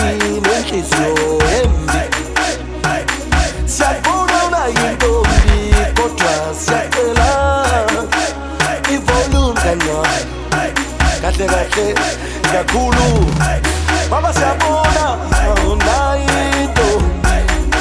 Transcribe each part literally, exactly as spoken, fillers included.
nenhliziyo embi. Siyabona unayintombi kodwa siyacela ivolume kancane. Kahle kahle kakhulu baba siyabona unayintombi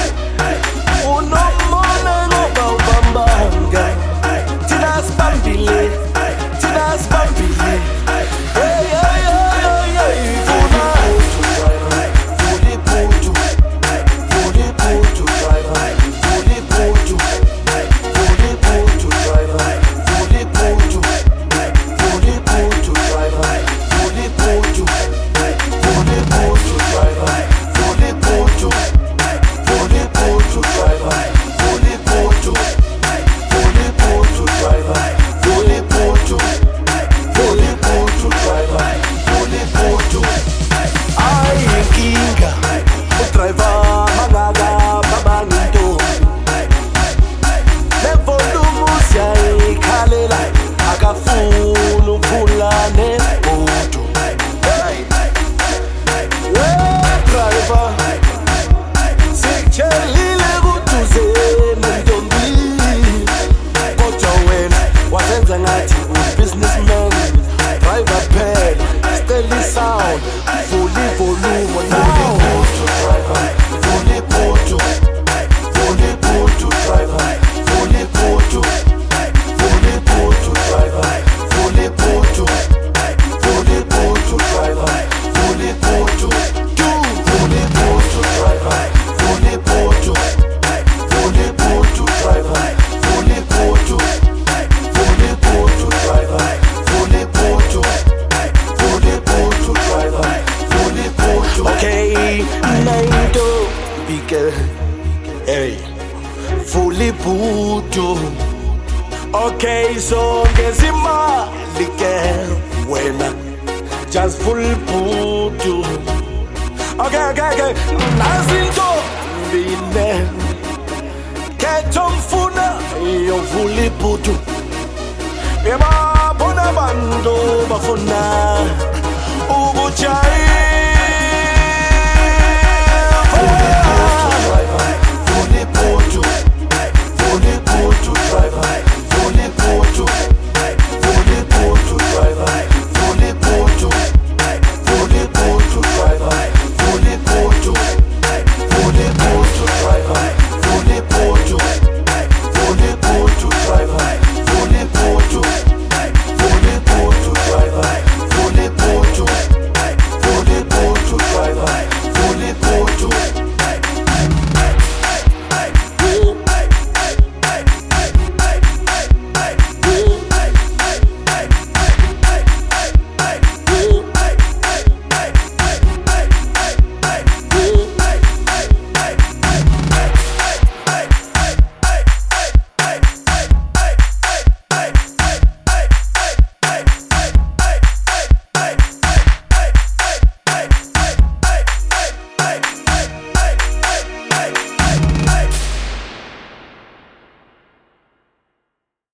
unomona ngoba ubambanga. Thina sibambile, thina sibambile. Hey, hey, hey, hey, hey. Funa fully putu, fully putu driver, fully putu, fully putu driver, fully putu, fully putu driver, fully putu, fully putu driver, fully putu, fully putu driver, fully putu, fully putu driver, fully putu, fully putu driver, fully putu. Ayinkinga udriver mangaka baba ngintombi. Levolume siyayikhalela akafuni ukuphula nemoto. Hey, driver sikuthelile kuduze nentombi kodwa wena wazenza ngathi u-businessman. Driver phela steady sound, fully volume now. Fully putu, fully putu driver, fully putu, fully putu driver, fully putu, fully putu driver, fully putu, fully putu driver, fully putu, fully putu driver, fully putu, fully putu driver, fully putu, fully putu driver, fully putu. Okay, Naido, big hey, fully putu. Okay, so gezima like wena, just full putu. Okay, okay, okay. Nazinto bine, ketomfuna yo fully putu. Eba bona bando bafuna.